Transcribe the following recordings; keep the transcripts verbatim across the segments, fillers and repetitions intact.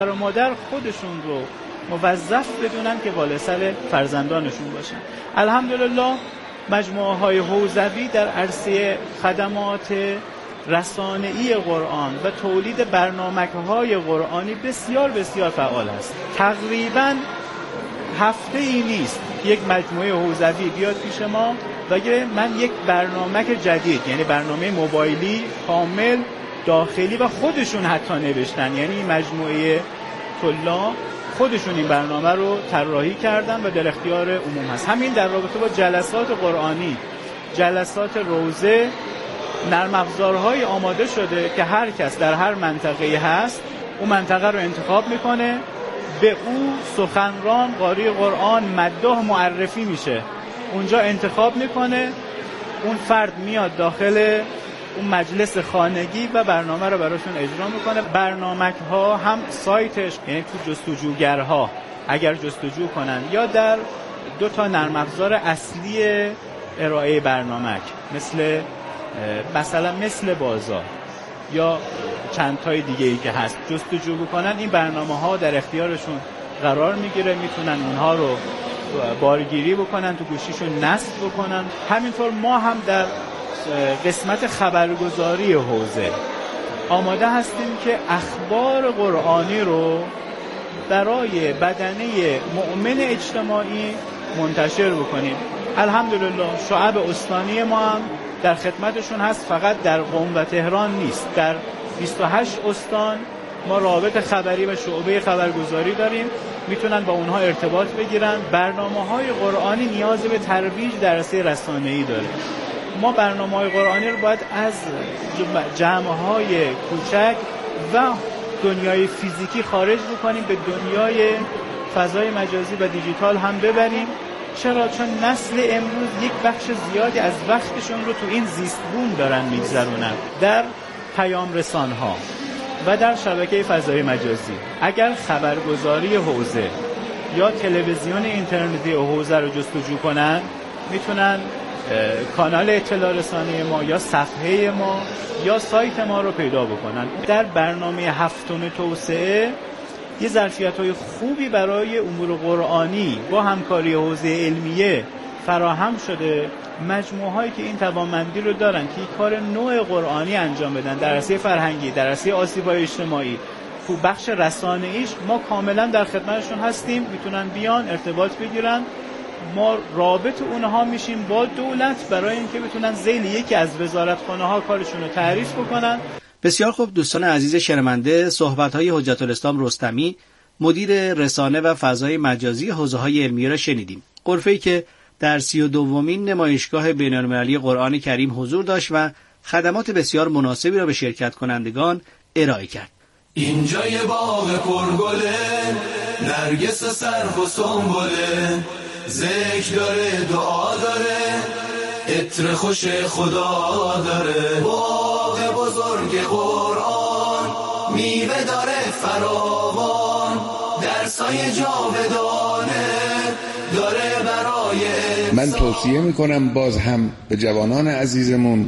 و مادر خودشون رو موظف بدونن که بالا سر فرزندانشون باشن. الحمدلله مجموعه های حوزوی در عرصه خدمات رسانه‌ای قرآن و تولید برنامه‌های قرآنی بسیار بسیار فعال است. تقریباً هفته ای نیست یک مجموعه حوزوی بیاد پیش ما و بگه من یک برنامه جدید، یعنی برنامه موبایلی کامل داخلی و خودشون حتی نوشتن، یعنی مجموعه طلاب خودشون این برنامه رو طراحی کردن و در اختیار عموم هست. همین در رابطه با جلسات قرآنی، جلسات روزه، نرم افزارهای آماده شده که هر کس در هر منطقه‌ای هست اون منطقه رو انتخاب میکنه، به او سخنران قاری قرآن مداح معرفی میشه، اونجا انتخاب میکنه، اون فرد میاد داخل اون مجلس خانگی و برنامه رو براشون اجرا میکنه. برنامه ها هم سایتش، یعنی تو جستجوگرها اگر جستجو کنن، یا در دو تا نرم افزار اصلی ارائه برنامه مثل مثلا مثل بازار یا چند تای دیگه ای که هست جستجو بکنن، این برنامه ها در اختیارشون قرار میگیره، میتونن اونها رو بارگیری بکنن، تو گوشیشون نصب بکنن. همینطور ما هم در قسمت خبرگزاری حوزه آماده هستیم که اخبار قرآنی رو برای بدنه مؤمن اجتماعی منتشر بکنیم. الحمدلله شعب استانی ما هم در خدمتشون هست، فقط در قم و تهران نیست، در بیست و هشت استان ما رابط خبری و شعبه خبرگزاری داریم، میتونن با اونها ارتباط بگیرن. برنامه‌های قرآنی نیاز به ترویج در عرصه رسانه‌ای داره. ما برنامه‌های قرآنی رو باید از جمع‌های کوچک و دنیای فیزیکی خارج بکنیم، به دنیای فضای مجازی و دیجیتال هم ببریم. چرا؟ چون نسل امروز یک بخش زیادی از وقتشون رو تو این زیست بوم دارن میگذرونن، در پیام رسان‌ها و در شبکه فضای مجازی. اگر خبرگزاری حوزه یا تلویزیون اینترنتی حوزه رو جستجو کنن، میتونن کانال اطلاع رسانی ما یا صفحه ما یا سایت ما رو پیدا بکنن. در برنامه هفتم توسعه یه ظرفیت‌های خوبی برای امور قرآنی با همکاری حوزه علمیه فراهم شده. مجموعهایی که این توانمندی رو دارن که یک کار نوع قرآنی انجام بدن در عرصه فرهنگی، در عرصه آسیب‌های اجتماعی، تو بخش رسانه‌ایش ما کاملا در خدمتشون هستیم، میتونن بیان ارتباط بگیرن، ما رابط اونها میشیم با دولت برای اینکه بتونن ذیل یکی از وزارتخانه‌ها کارشون رو تعریف بکنن. بسیار خوب دوستان عزیز شنونده، صحبت‌های حجت الاسلام رستمی مدیر رسانه و فضای مجازی حوزه‌های علمیه را شنیدیم. غرفه‌ای که در سی و دومین نمایشگاه بین‌المللی قرآن کریم حضور داشت و خدمات بسیار مناسبی را به شرکت کنندگان ارائه کرد. اینجا یه باغ پرگله، نرگس سرخ و سنبله، ذکر داره، دعا داره، عطر خوش خدا داره. باغ بزرگ قرآن میوه داره فراوان، درسای جاودانه داره برای انسان. من توصیه میکنم باز هم به جوانان عزیزمون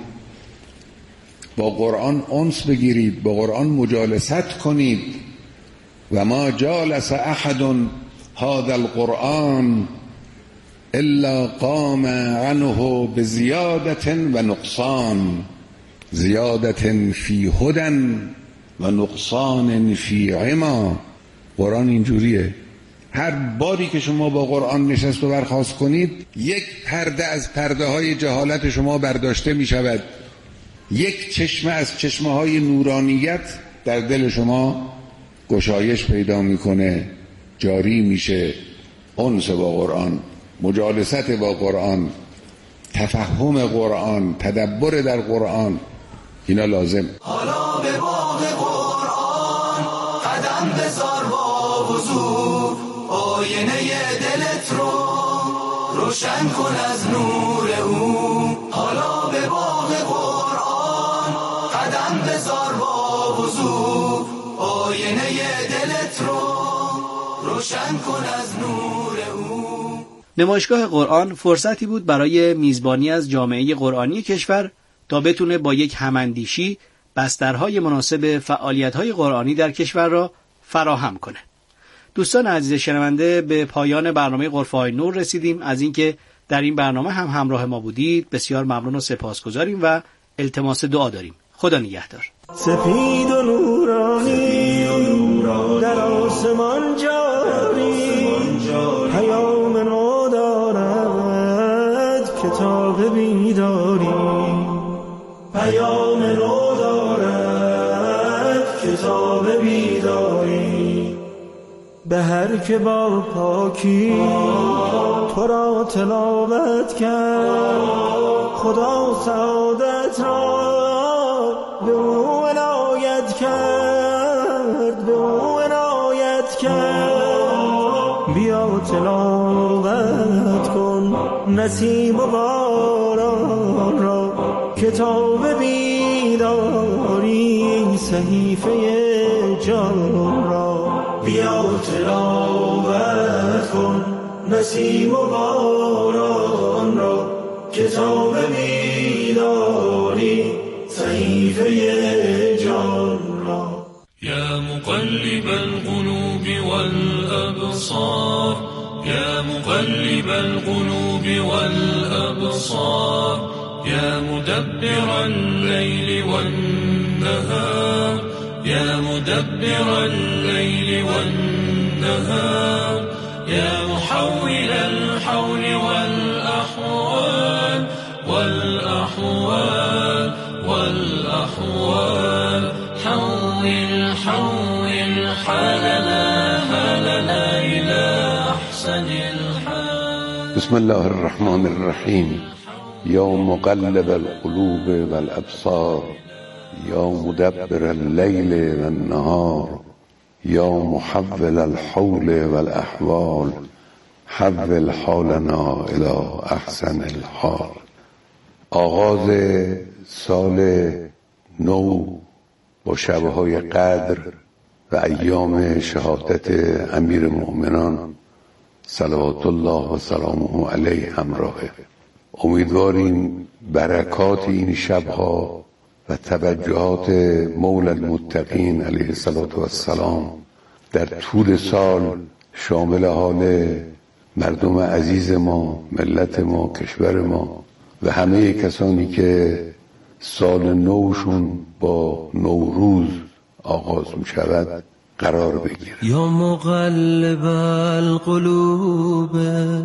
با قرآن انس بگیرید، با قرآن مجالست کنید. و ما جالس احد هذا القرآن الا قام عنه بزیادت و نقصان، زیادت فی هدى و نقصان فی عما. قرآن اینجوریه، هر باری که شما با قرآن نشست و برخاست کنید، یک پرده از پرده های جهالت شما برداشته می شود، یک چشمه از چشمه های نورانیت در دل شما گشایش پیدا میکنه، جاری میشه. انس با قرآن، مجالست با قرآن، تفهم قرآن، تدبر در قرآن، اینا لازم. حالا به باغ قرآن قدم بذار با وضو، آینه دلت رو روشن کن از نور او. حالا به باغ قرآن قدم بذار با وضو، آینه دلت رو روشن کن از نور او. نمایشگاه قرآن فرصتی بود برای میزبانی از جامعه قرآنی کشور تا بتونه با یک هماندیشی بسترهای مناسب فعالیت‌های قرآنی در کشور را فراهم کنه. دوستان عزیز شنونده، به پایان برنامه غرفه‌های نور رسیدیم. از اینکه در این برنامه هم همراه ما بودید بسیار ممنون و سپاسگزاریم و التماس دعا داریم. خدا نگهدار. سپید و نورانی در آسمان جاری، پیام نو دارد کتاب بیداری، پیام نو دارد کتاب بیداری. به هر که با پاکی تو را تلاوت کرد، خدا سعادت را به او عنایت کرد، به او عنایت کرد. بیا تلاوت کن نسیم و باران را، کتاب بیداری صحیفه جان را. بیا تلاوت کن نسیم و باران را، کتاب بیداری صحیفه جان را. یا مقلب القلوب والابصار، یا مقلب القلوب والابصار، یا مدبر الليل والنهار، یا مدبر الليل والنهار، یا محول الحول والأحوال والأحوال والأحوال. حول حول حالنا حالنا إلى أحسن الحال. بسم الله الرحمن الرحیم. یا مقلب القلوب والابصار، یا مدبر اللیل والنهار، یا محول الحول والاحوال، حول حالنا الى احسن الحال. آغاز سال نو با شبهای قدر و ایام شهادت امیر المؤمنان صلوات الله و سلامه علیه همراهه. امیدواریم برکات این شبها و توجهات مولا المتقین علیه الصلاة والسلام در طول سال شامل حال مردم عزیز ما، ملت ما، کشور ما و همه کسانی که سال نوشون با نوروز آغاز می شود قرار بگیره. یا مقلب القلوب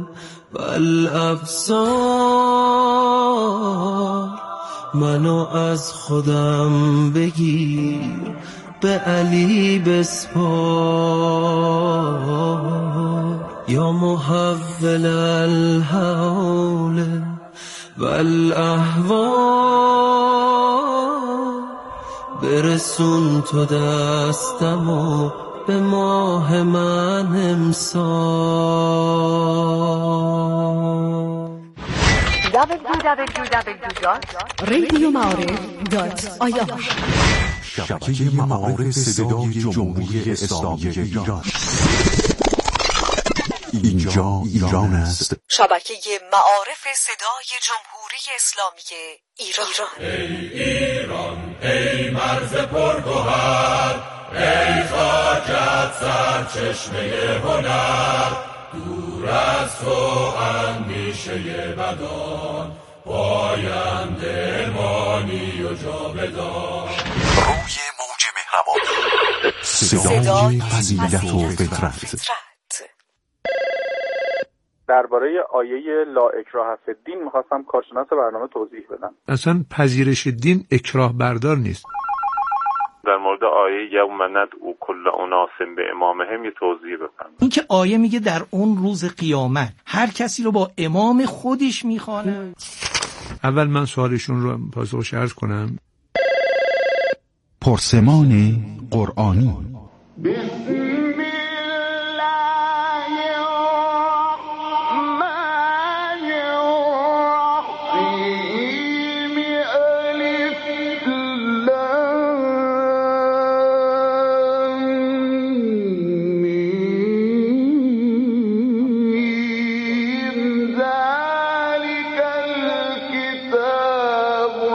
والابصار، منو از خودم بگیر به علی بسپار. یا محول الحول والاحوال، برسون تو دستمو به ماه من امسال. دبلیو دبلیو دبلیو دات رادیو معارف دات آی آر شبکه معارف صدای جمهوری اسلامی ایران. اینجا ایران است. شبکه معارف صدای جمهوری اسلامی ایران. ای ایران ای مرز پرگوهر، ای خاکت سرچشمه هنر، دور از تو اندیشه بدان، پاینده مانی و جاودان. روی موج مهربانی، صدای فضیلت و فطرت. درباره آیه لا اکراه فی الدین میخواستم کارشناس برنامه توضیح بدم. اصلا پذیرش دین اکراه بردار نیست. در مورد آیه یوم ندعو کل اناس به امامهم یه توضیح بفرمایید. این که آیه میگه در اون روز قیامت هر کسی رو با امام خودش میخوانه. اول من سوالشون رو پاسخش عرض کنم. پرسمان قرآنی.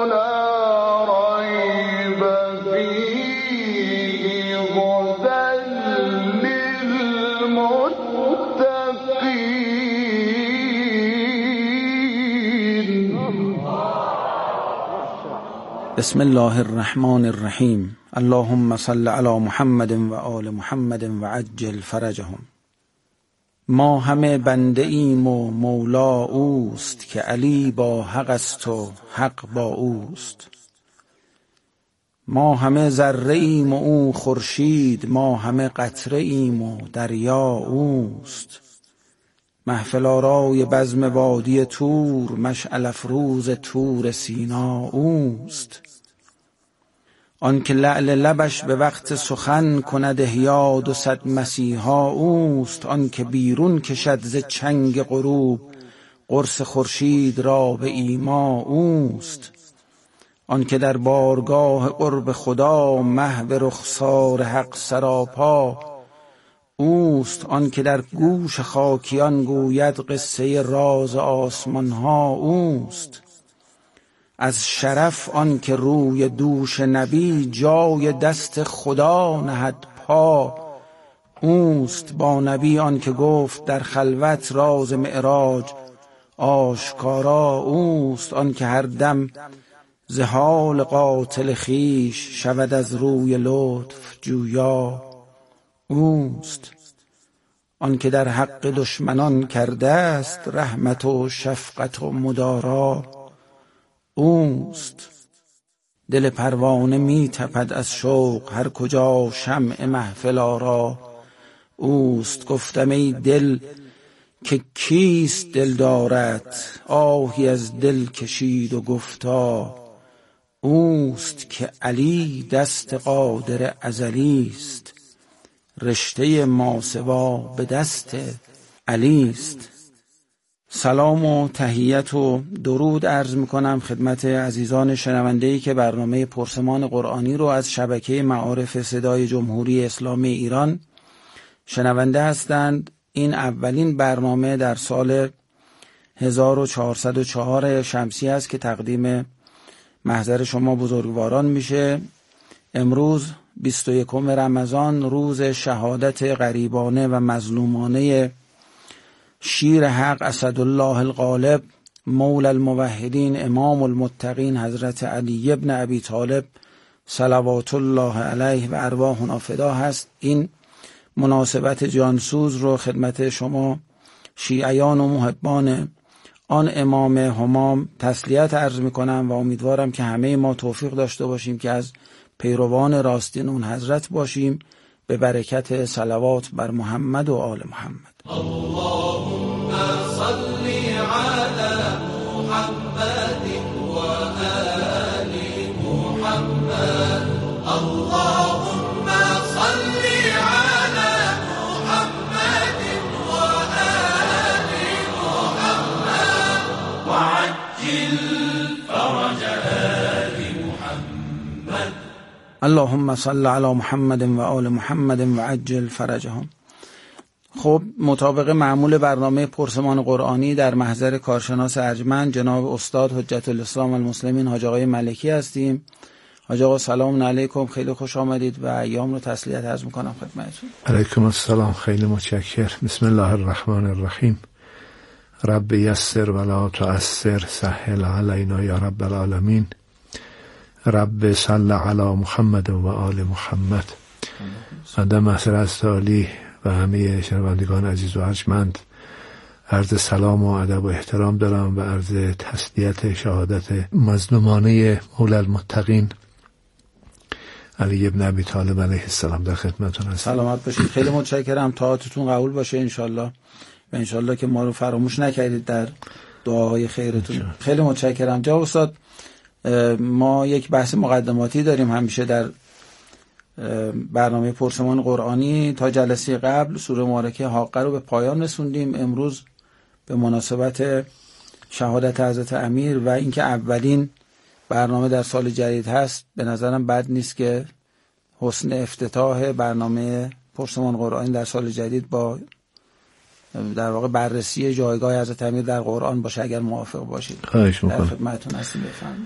هدى بسم الله الرحمن الرحیم. اللهم صل علی محمد و آل محمد و عجل فرجهم. ما همه بنده ایم و مولا اوست، که علی با حق است و حق با اوست. ما همه ذره ایم و او خورشید، ما همه قطره ایم و دریا اوست. محفل آرای بزم وادی طور، مشعل افروز طور سینا اوست. آن که لعل لبش به وقت سخن کند احیا دو صد مسیحا اوست. آن که بیرون کشد ز چنگ غروب، قرص خورشید را به ایما اوست. آن که در بارگاه قرب خدا، محو رخسار حق سراپا اوست. آن که در گوش خاکیان گوید قصه راز آسمان ها اوست. از شرف آن که روی دوش نبی، جای دست خدا نهد پا اوست. با نبی آن که گفت در خلوت، راز معراج آشکارا اوست. آن که هر دم ز حال قاتل خویش، شود از روی لطف جویا اوست. آن که در حق دشمنان کرده است، رحمت و شفقت و مدارا اوست. دل پروانه می تپد از شوق، هر کجا شمع محفل آرا اوست. گفتم ای دل که کیست دل دارد، آهی از دل کشید و گفتا اوست. که علی دست قادر ازلی است، رشته ماسوا به دست علی است. سلام و تحیت و درود عرض میکنم خدمت عزیزان شنونده‌ای که برنامه پرسمان قرآنی رو از شبکه معارف صدای جمهوری اسلامی ایران شنونده هستند. این اولین برنامه در سال هزار و چهارصد و چهار شمسی است که تقدیم محضر شما بزرگواران میشه. امروز بیست و یکم رمضان، روز شهادت غریبانه و مظلومانه شیر حق اسدالله الغالب، مولا الموحدین، امام المتقین، حضرت علی ابن ابی طالب صلوات الله علیه و ارواحنا فدا هست. این مناسبت جانسوز رو خدمت شما شیعیان و محبان آن امام همام تسلیت عرض میکنم و امیدوارم که همه ما توفیق داشته باشیم که از پیروان راستین اون حضرت باشیم، به برکت صلوات بر محمد و آل محمد. اللهم صل علی محمد و آل محمد. اللهم صل علی محمد و آل محمد وعجل فرج آل محمد. اللهم صل علی محمد و آل محمد و عجل فرجهم. خب مطابق معمول برنامه پرسمان قرآنی در محضر کارشناس ارجمند جناب استاد حجت الاسلام والمسلمین حاج آقای ملکی هستیم. حاج آقا سلام علیکم، خیلی خوش آمدید و ایام رو تسلیت عرض میکنم خدمتتون. علیکم السلام، خیلی متشکر. بسم الله الرحمن الرحیم. رب یسر ولا تعسر، سهل علینا یا رب العالمین. رب صل علی محمد و آل محمد. بنده محضر از تعالی و همه شنوندگان عزیز و ارجمند عرض سلام و ادب و احترام دارم و عرض تسلیت شهادت مظلومانه مولا المتقین علی ابن ابی طالب علیه السلام در خدمتتون هستم. سلامت باشید، خیلی متشکرم. طاعتتون قبول باشه انشالله و انشالله که ما رو فراموش نکردید در دعاهای خیرتون. خیلی متشکرم. جناب استاد، ما یک بحث مقدماتی داریم همیشه در برنامه پرسمان قرآنی. تا جلسه قبل سوره مبارکه حاقه رو به پایان رسوندیم. امروز به مناسبت شهادت حضرت امیر و اینکه اولین برنامه در سال جدید هست، به نظرم بد نیست که حسن افتتاح برنامه پرسمان قرآنی در سال جدید با در واقع بررسی جایگاه حضرت امیر در قرآن باشه، اگر موافق باشید. خواهش می‌کنم. در خدمتتون هستیم. بفرمایید.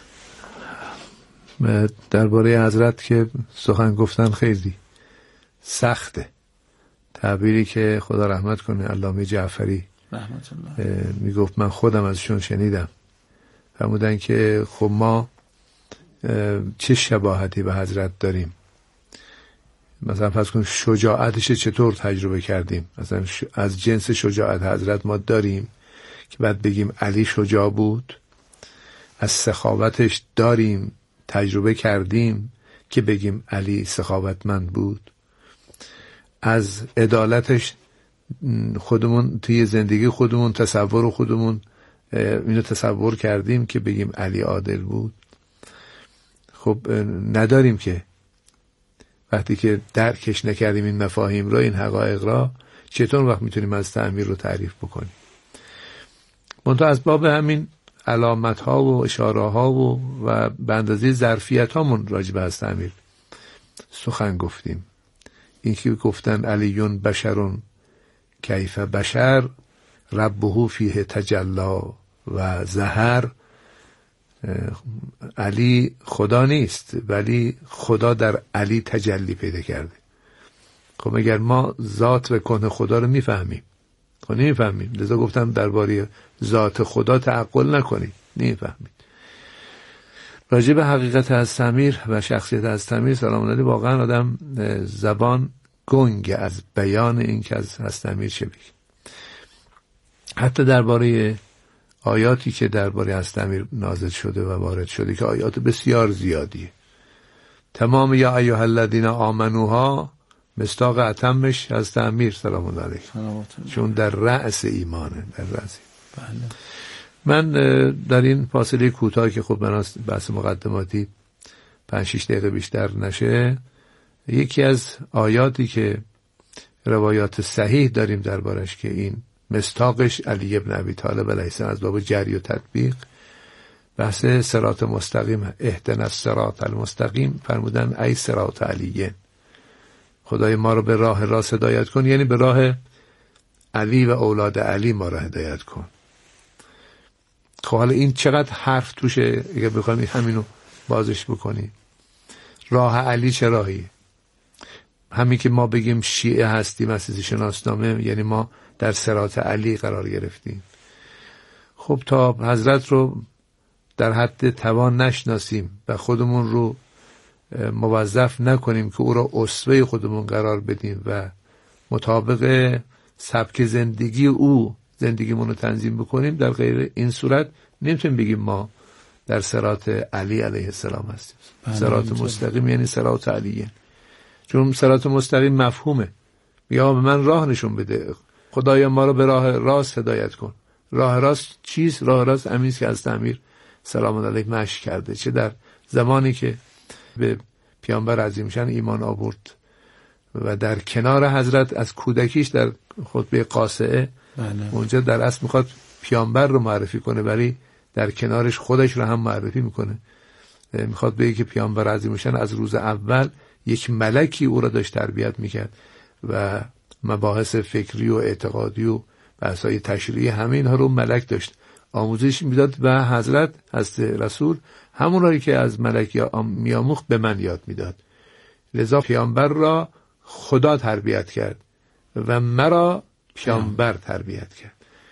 درباره حضرت که سخن گفتن خیلی سخته. تعبیری که خدا رحمت کنه علامه جعفری رحمت الله میگفت، من خودم ازشون شنیدم، فرمودن که خب ما چه شباهتی به حضرت داریم. مثلا فرض کن شجاعتش چطور تجربه کردیم. مثلا از جنس شجاعت حضرت ما داریم که بعد بگیم علی شجاع بود. از سخاوتش داریم، تجربه کردیم که بگیم علی سخاوتمند بود. از عدالتش خودمون توی زندگی خودمون تصور خودمون اینو تصور کردیم که بگیم علی عادل بود. خب نداریم که. وقتی که درکش نکردیم این مفاهیم را، این حقایق را، چطور وقت میتونیم از تعمیر رو تعریف بکنیم؟ منتها از باب همین علامت ها و اشاره ها و و به اندازه ظرفیت هامون راجع به از تعمیر سخن گفتیم. این که گفتن علیون بشرون کیف بشر ربه فیه تجلا و زهر. علی خدا نیست ولی خدا در علی تجلی پیدا کرده. خب اگر ما ذات و کن خدا رو میفهمیم، خب نمیفهمیم. لذا گفتم درباره ذات خدا تعقل نکنید، نمیفهمید. راجع به حقیقت از تعمیر و شخصیت از تعمیر سلام علیه واقعا آدم زبان گنگ از بیان این که از از تعمیر چه بگیم. حتی درباره آیاتی که درباره از تعمیر نازل شده و وارد شده که آیات بسیار زیادیه. تمام یا ایها الذین آمنوها مصداق اتمش از تعمیر سلام علیه، چون در رأس ایمانه، در رأس. بله. من در این فاصله کوتاهی که خب من بحث مقدماتی پنج شش دقیقه بیشتر نشه، یکی از آیاتی که روایات صحیح داریم دربارش که این مصداقش علی ابن ابی طالب علیه السلام از باب جری و تطبیق بحث صراط مستقیم، اهدنا الصراط المستقیم، فرمودن ای صراط علیه، خدای ما رو به راه راست هدایت کن، یعنی به راه علی و اولاد علی ما رو هدایت کن. خب حالا این چقدر حرف توشه اگه بخوایم همینو بازش بکنیم. راه علی چه راهیه؟ همین که ما بگیم شیعه هستیم از شناسنامه، یعنی ما در صراط علی قرار گرفتیم. خب تا حضرت رو در حد توان نشناسیم و خودمون رو موظف نکنیم که او را اسوه خودمون قرار بدیم و مطابق سبک زندگی او زندگیمون رو تنظیم بکنیم، در غیر این صورت نمیتونیم بگیم ما در صراط علی علیه السلام هستیم. صراط مستقیم یعنی صراط علیه، چون صراط مستقیم مفهومه، یا به من راه نشون بده، خدایا ما رو به راه راست هدایت کن. راه راست چیست؟ راه راست همین که از تعمیر سلام علیه مشی کرده، چه در زمانی که به پیامبر عظیمشان ایمان آورد و در کنار حضرت از کودکیش در خطبه قاصعه بله. اونجا در اصل میخواد پیامبر رو معرفی کنه ولی در کنارش خودش رو هم معرفی میکنه. میخواد بگه که پیامبر عظیمشان از روز اول یک ملکی او را داشت تربیت میکرد و مباحث فکری و اعتقادی و بحث‌های تشریعی همه اینها رو ملک داشت آموزش میداد و حضرت حضرت رسول همون رایی که از ملک میاموخت به من یاد میداد. لذا پیامبر را خدا تربیت کرد و مرا پیامبر تربیت کرد.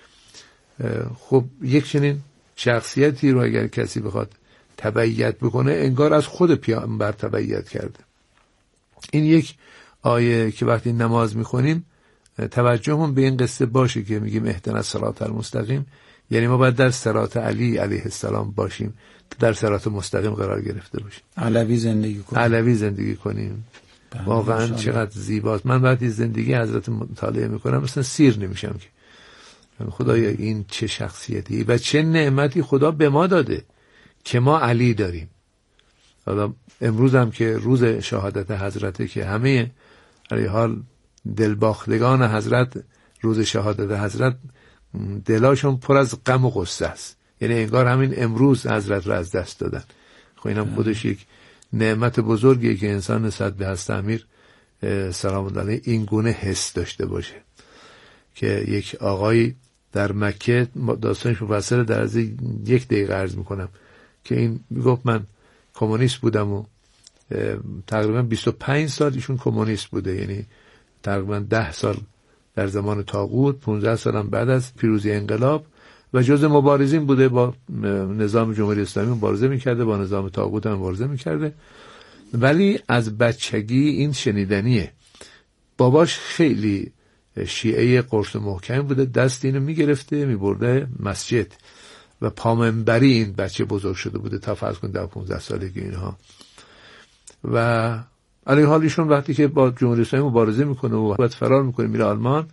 خب یک چنین شخصیتی رو اگر کسی بخواد تبعیت بکنه انگار از خود پیامبر تبعیت کرده. این یک آیه که وقتی نماز میخونیم توجهمون به این قصه باشه که میگیم اهدنا الصراط المستقیم، یعنی ما باید در صراط علی علیه السلام باشیم، در صراط مستقیم قرار گرفته باشیم، علوی زندگی کنیم علوی زندگی کنیم. واقعا چقدر زیباست. من وقتی زندگی حضرت مطالعه میکنم مثلا سیر نمیشم که خدایا این چه شخصیتی و چه نعمتی خدا به ما داده که ما علی داریم. حالا امروز هم که روز شهادت حضرته که همه علی حال دلباختگان حضرت روز شهادت حضرت دلاشون پر از غم و غصه است، یعنی انگار همین امروز حضرت را از دست دادن. خب اینم خودش یک نعمت بزرگیه که انسان نسبت به حضرت امیر سلام علیه این گونه حس داشته باشه که یک آقایی در مکه، داستانش مفصل در از یک دقیقه عرض میکنم که این میگفت من کمونیست بودم و تقریبا بیست و پنج سال ایشون کمونیست بوده، یعنی تقریبا ده سال در زمان طاغوت، پانزده سالم بعد از پیروزی انقلاب و جز مبارزین بوده، با نظام جمهوری اسلامی مبارزه میکرده، با نظام طاغوت هم مبارزه میکرده. ولی از بچگی این شنیدنیه. باباش خیلی شیعه قرص محکم بوده، دست اینو میگرفته میبرده مسجد و پامنبری این بچه بزرگ شده بوده تا فرض کن در پونزده سالگی اینها. و علی حالیشون وقتی که با جمهوری اسلامی مبارزه میکنه و بعد فرار میکنه میره آلمان،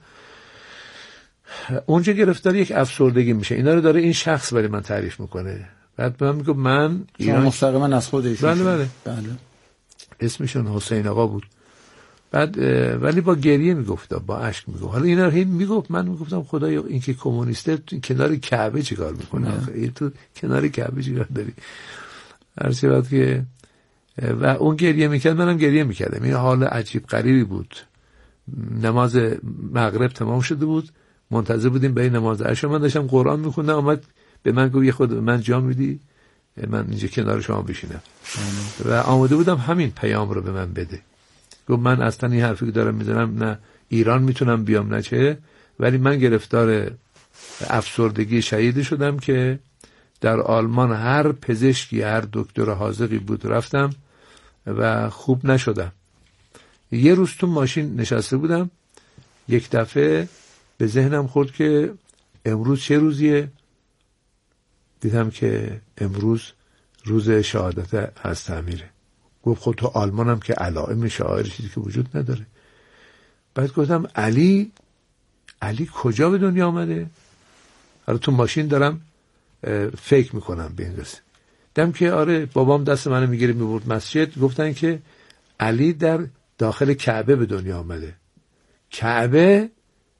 اونجا گرفتار یک افسردگی میشه. اینا رو داره این شخص برای من تعریف میکنه. بعد به من میگه من ایران مستقیما از خودش. بله بله بله. اسمشون حسین آقا بود. بعد ولی با گریه میگفت، با اشک میگفت. حالا اینا رو هی میگفت، من میگفتم خدایا این که کمونیسته کنار کعبه چیکار میکنه؟ آخه تو کنار کعبه چیکار داری؟ هر چی وقت که و اون گریه میکرد منم گریه میکردم. این حال عجیب غریبی بود. نماز مغرب تمام شده بود، منتظر بودیم برای نماز عشا. من داشتم قرآن میخوندم، اومد به من گفت یه خود به من جا میدی من اینجا کنار شما بشینم و آماده بودم همین پیام رو به من بده. گفت من اصلا این حرفی که دارم میزنم نه ایران میتونم بیام نه چه، ولی من گرفتار افسردگی شدید شدم که در آلمان هر پزشکی هر دکتر حاذقی بود رفتم و خوب نشدم. یه روز تو ماشین نشسته بودم، یک دفعه به ذهنم خورد که امروز چه روزیه؟ دیدم که امروز روز شهادت حضرت امیره. گفت خود تو آلمانم که علائم شعائر چیزی که وجود نداره. بعد گفتم علی علی کجا به دنیا آمده؟ حالا تو ماشین دارم فکر میکنم به این قصه. دیدم که آره بابام دست منو میگیره میبرد مسجد. گفتن که علی در داخل کعبه به دنیا آمده. کعبه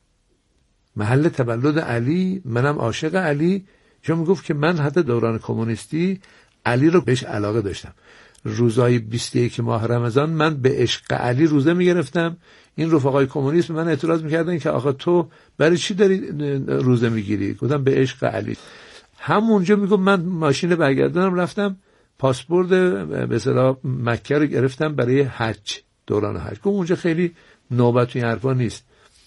محل تولد علی، منم عاشق علی. چون میگفت که من حتی دوران کمونیستی علی رو بهش علاقه داشتم. روزای بیست و یک ماه رمضان من به عشق علی روزه میگرفتم. این رفقای کمونیست من اعتراض میکردن که آخه تو برای چی داری روزه میگیری؟ گفتم به عشق علی. همونجا میگم من ماشین برگردانم رفتم پاسپورت به اصطلاح مکه رو گرفتم برای حج، دوران حج. گفتم اونجا خیلی نوبت این حرفا نیست.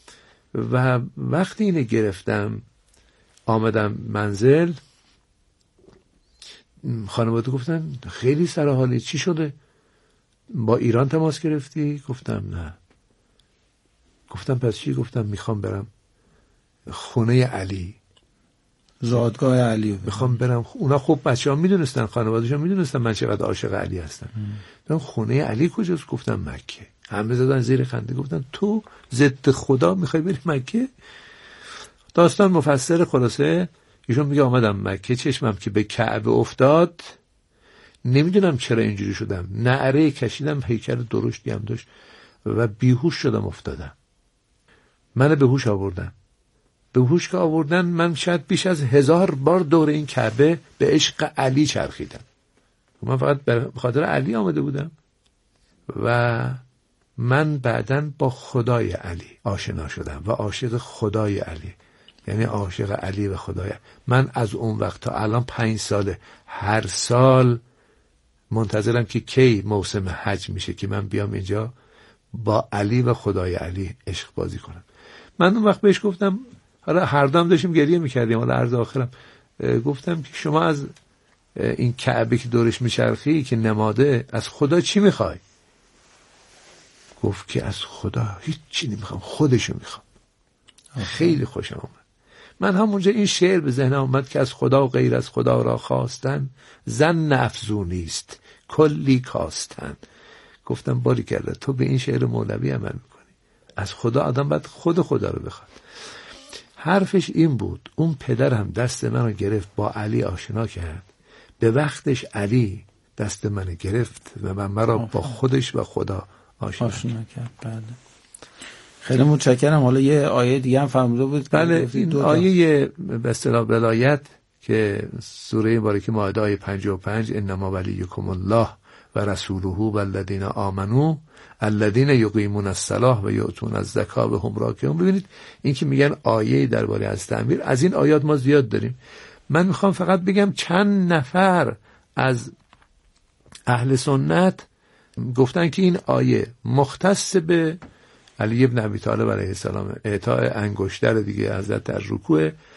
و وقتی اینو گرفتم آمدم منزل، خانواده گفتن خیلی سر حالی، چی شده؟ با ایران تماس گرفتی؟ گفتم نه. گفتم پس چی؟ گفتم میخوام برم خونه علی، زادگاه علی، میخوام برم. اونا خوب بچه ها میدونستن، خانواده‌شون میدونستن من چقدر عاشق علی هستم. گفتم خونه علی کجاست؟ گفتم مکه. همه زدن زیر خنده. گفتن تو ضد خدا میخوای بری مکه؟ داستان مفصل. خلاصه ایشون میگه آمدم مکه، چشمم که به کعبه افتاد، نمیدونم چرا اینجوری شدم، نعره کشیدم، هیکل درشتی هم داشت و بیهوش شدم افتادم. من به هوش آوردن. به هوش که آوردن من شاید بیش از هزار بار دور این کعبه به عشق علی چرخیدم. من فقط به خاطر علی آمده بودم و من بعداً با خدای علی آشنا شدم و عاشق خدای علی، یعنی عاشق علی و خدای. من از اون وقت تا الان پنج ساله هر سال منتظرم که کی موسم حج میشه که من بیام اینجا با علی و خدای علی عشق بازی کنم. من اون وقت بهش گفتم، حالا هر دم داشتیم گریه میکردیم، حالا عرض آخرم گفتم که شما از این کعبه که دورش میچرخی که نماده، از خدا چی میخوای؟ گفت که از خدا هیچ چی نمیخوام، خودشو میخوام. خیلی خوشم آمد. من همونجا این شعر به ذهنم اومد که از خدا و غیر از خدا را خواستن، زن افزونی است کلی کاستن. گفتم باری کرده تو به این شعر مولوی عمل میکنی. از خدا آدم باید خود خدا رو بخواد. حرفش این بود. اون پدر هم دست منو گرفت، با علی آشنا کرد. به وقتش علی دست منو گرفت و من را با خودش و خدا آشنا, آشنا کرد. بله. خیلی متشکرم. حالا یه آیه دیگه هم فرموده بود. بله، این آیه به اصطلاح ولایت که سوره مبارکه مائده آیه پنجاه و پنج انما ولیکم الله و رسوله والذین آمنوا الذین یقیمون الصلاة و یؤتون الزکاة و هم راکعون. ببینید این که میگن آیه درباره از تعمیر، از این آیات ما زیاد داریم. من میخوام فقط بگم چند نفر از اهل سنت گفتن که این آیه مختص به علی ابن ابی طالب علیه السلام، اعطاء انگشتر دیگه حضرت در رکوع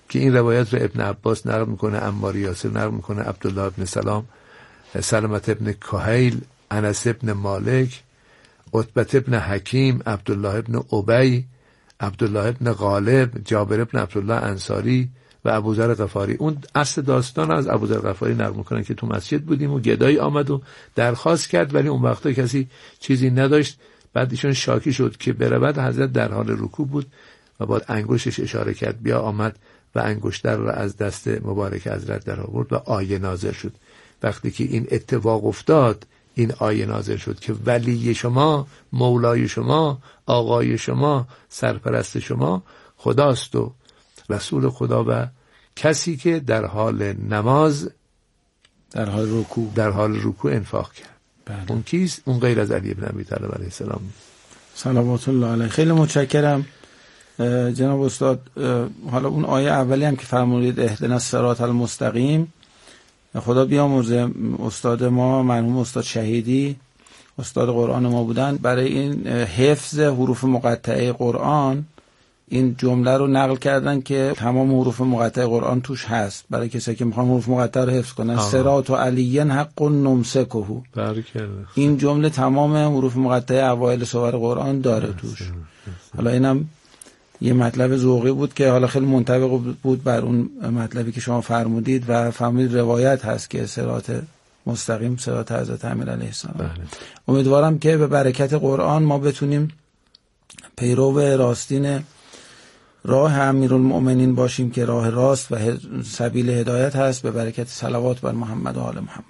که این روایت رو ابن عباس نقل میکنه، عمار یاسر نقل میکنه، عبدالله ابن سلام، سلمت ابن کهیل، انس ابن مالک، عتبت ابن حکیم، عبدالله ابن ابی، عبدالله ابن غالب، جابر ابن عبدالله انصاری و ابوذر غفاری. اون اصل داستان از ابوذر غفاری نقل میکنن که تو مسجد بودیم و گدایی آمد و درخواست کرد، ولی اون وقتا کسی چیزی نداشت. بعد ایشون شاکی شد که برود، حضرت در حال رکوع بود و بعد انگشتش اشاره کرد، بیا، آمد و انگشتر را از دست مبارک حضرت در آورد و آیه نازل شد. وقتی که این اتفاق افتاد، این آیه نازل شد که ولی شما، مولای شما، آقای شما، سرپرست شما خداست و رسول خدا و کسی که در حال نماز، در حال رکوع در حال رکوع انفاق کرد. بله. اون کیست؟ اون غیر از علی بن ابی طالب علیه السلام. صلوات الله علیه. خیلی متشکرم جناب استاد. حالا اون آیه اولی هم که فرمودید اهدنا الصراط المستقیم، خدا بیامرزه استاد ما مرحوم استاد شهیدی، استاد قرآن ما بودن، برای این حفظ حروف مقطعه قرآن این جمله رو نقل کردن که تمام حروف مقطعه قرآن توش هست، برای کسی که میخوان حروف مقطعه رو حفظ کنن. صراط علی حق نمسکه. این جمله تمام حروف مقطعه اوایل سور قرآن داره توش. حالا اینم یه مطلب ذوقی بود که حالا خیلی منطبق بود بر اون مطلبی که شما فرمودید و فرمودید روایت هست که صراط مستقیم صراط حضرت امیر علیه السلام. بله. امیدوارم که به برکت قرآن ما بتونیم پیرو راستین راه امیرالمؤمنین باشیم که راه راست و سبیل هدایت هست، به برکت صلوات بر محمد و آل محمد.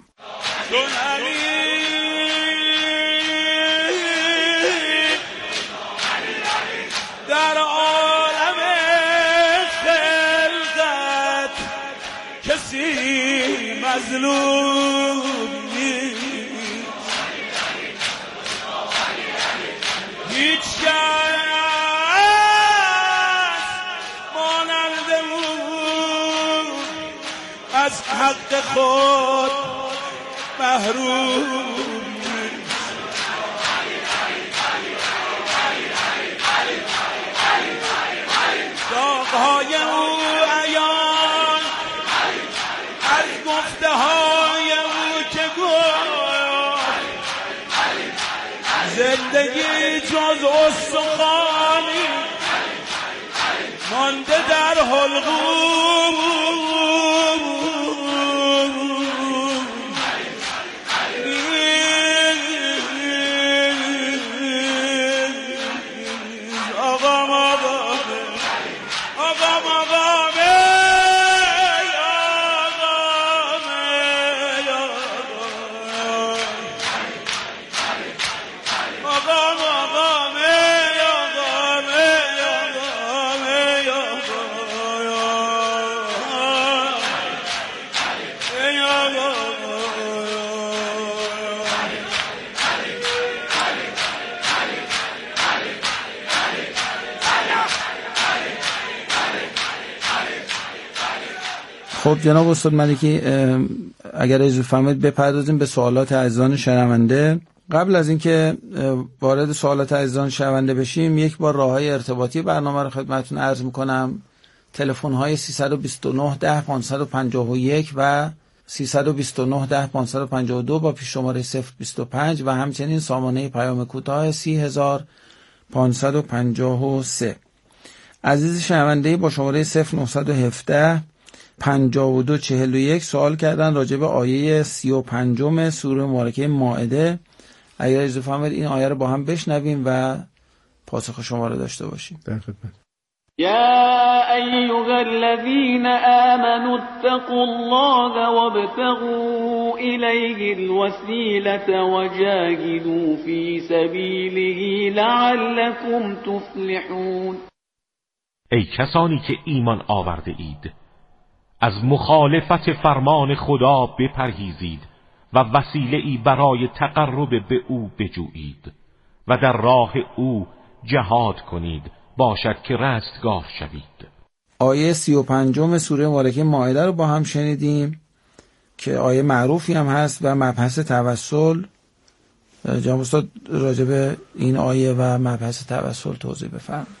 در عالم خلقت کسی مظلوم نیست، هیچ کس مانند او از حق خود محروم. داغ‌های او عیان از گفته های او که گفت، زندگی جز استخوانی مانده در حلقوم. خب جناب استاد ملکی، اگر اجازه فرمایید بپردازیم به سوالات عزیزان شنونده. قبل از اینکه وارد سوالات عزیزان شنونده بشیم، یک بار راههای ارتباطی برنامه رو خدمتتون عرض می‌کنم. تلفن‌های سیصد و بیست و نه ده پانصد و پنجاه و یک و سیصد و بیست و نه ده پانصد و پنجاه و دو با پیش شماره صفر بیست و پنج و همچنین سامانه پیام کوتاه سی هزار پانصد و پنجاه و سه. عزیز شنونده با شماره صفر نهصد و هفده پنجاه و دو چهل و یک سوال کردن راجع به آیه سی و پنجم سوره مبارکه مائده. اگر اجازه فرمایید این آیه رو با هم بشنویم و پاسخ شما رو داشته باشیم. در خدمت. يا أيها الذين آمنوا اتقوا الله وابتغوا إليه الوسيلة وجاهدوا في سبيله لعلكم تفلحون. ای کسانی که ایمان آورده اید، از مخالفت فرمان خدا بپرهیزید و وسیله‌ای برای تقرب به او بجویید و در راه او جهاد کنید، باشد که رستگار شوید. آیه سی و پنجم سوره مبارکه مائده رو با هم شنیدیم که آیه معروفی هم هست و مبحث توسل. جناب استاد راجع به این آیه و مبحث توسل توضیح بفرمایید.